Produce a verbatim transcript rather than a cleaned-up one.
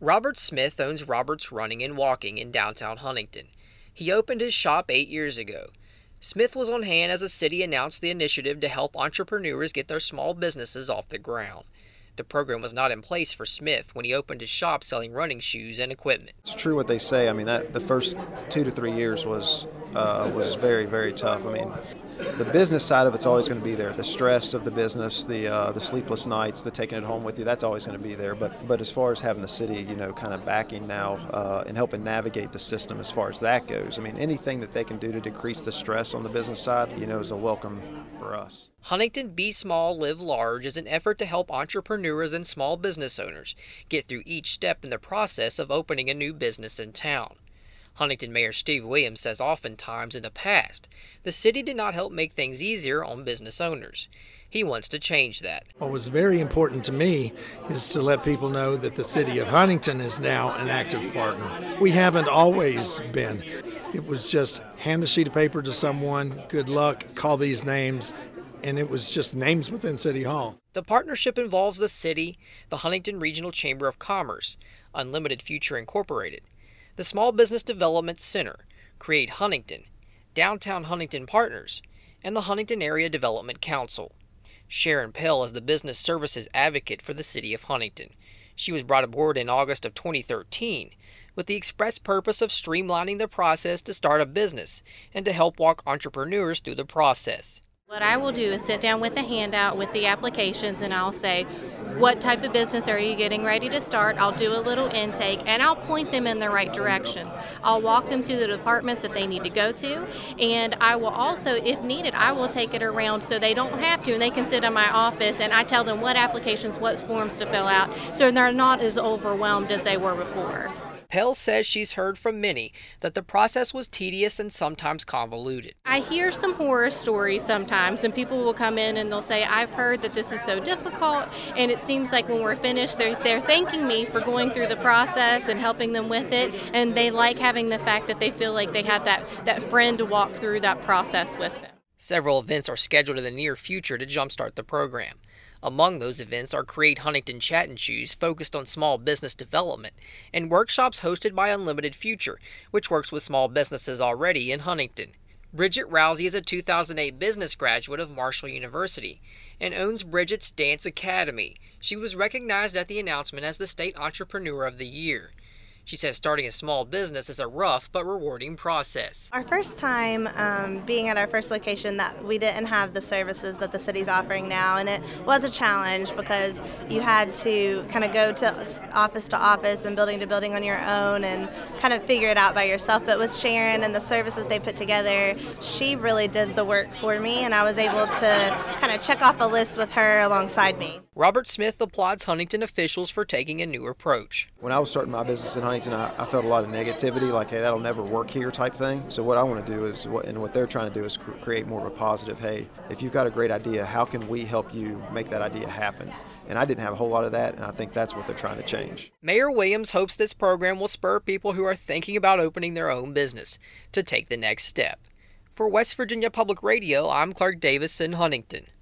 Robert Smith owns Robert's Running and Walking in downtown Huntington. He opened his shop eight years ago. Smith was on hand as the city announced the initiative to help entrepreneurs get their small businesses off the ground. The program was not in place for Smith when he opened his shop selling running shoes and equipment. It's true what they say. I mean, that the first two to three years was uh, was very, very tough. I mean, the business side of it's always going to be there. The stress of the business, the uh, the sleepless nights, the taking it home with you, that's always going to be there. But but as far as having the city, you know, kind of backing now uh, and helping navigate the system as far as that goes, I mean, anything that they can do to decrease the stress on the business side, you know, is a welcome for us. Huntington Be Small, Live Large is an effort to help entrepreneurs and small business owners get through each step in the process of opening a new business in town. Huntington Mayor Steve Williams says oftentimes in the past, the city did not help make things easier on business owners. He wants to change that. What was very important to me is to let people know that the city of Huntington is now an active partner. We haven't always been. It was just hand a sheet of paper to someone, good luck, call these names, and it was just names within City Hall. The partnership involves the city, the Huntington Regional Chamber of Commerce, Unlimited Future Incorporated, the Small Business Development Center, Create Huntington, Downtown Huntington Partners, and the Huntington Area Development Council. Sharon Pell is the business services advocate for the city of Huntington. She was brought aboard in August of twenty thirteen with the express purpose of streamlining the process to start a business and to help walk entrepreneurs through the process. What I will do is sit down with the handout with the applications and I'll say, what type of business are you getting ready to start? I'll do a little intake and I'll point them in the right directions. I'll walk them to the departments that they need to go to, and I will also, if needed, I will take it around so they don't have to and they can sit in my office and I tell them what applications, what forms to fill out so they're not as overwhelmed as they were before. Pell says she's heard from many that the process was tedious and sometimes convoluted. I hear some horror stories sometimes, and people will come in and they'll say, I've heard that this is so difficult, and it seems like when we're finished, they're, they're thanking me for going through the process and helping them with it, and they like having the fact that they feel like they have that, that friend to walk through that process with them. Several events are scheduled in the near future to jumpstart the program. Among those events are Create Huntington Chat and Choose, focused on small business development, and workshops hosted by Unlimited Future, which works with small businesses already in Huntington. Bridget Rousey is a two thousand eight business graduate of Marshall University and owns Bridget's Dance Academy. She was recognized at the announcement as the State Entrepreneur of the Year. She says starting a small business is a rough but rewarding process. Our first time um, being at our first location, that we didn't have the services that the city's offering now, and it was a challenge because you had to kind of go to office to office and building to building on your own and kind of figure it out by yourself. But with Sharon and the services they put together, she really did the work for me, and I was able to kind of check off a list with her alongside me. Robert Smith applauds Huntington officials for taking a new approach. When I was starting my business in Huntington, I, I felt a lot of negativity, like, hey, that'll never work here type thing. So what I want to do is, what, and what they're trying to do is cr- create more of a positive, hey, if you've got a great idea, how can we help you make that idea happen? And I didn't have a whole lot of that, and I think that's what they're trying to change. Mayor Williams hopes this program will spur people who are thinking about opening their own business to take the next step. For West Virginia Public Radio, I'm Clark Davis in Huntington.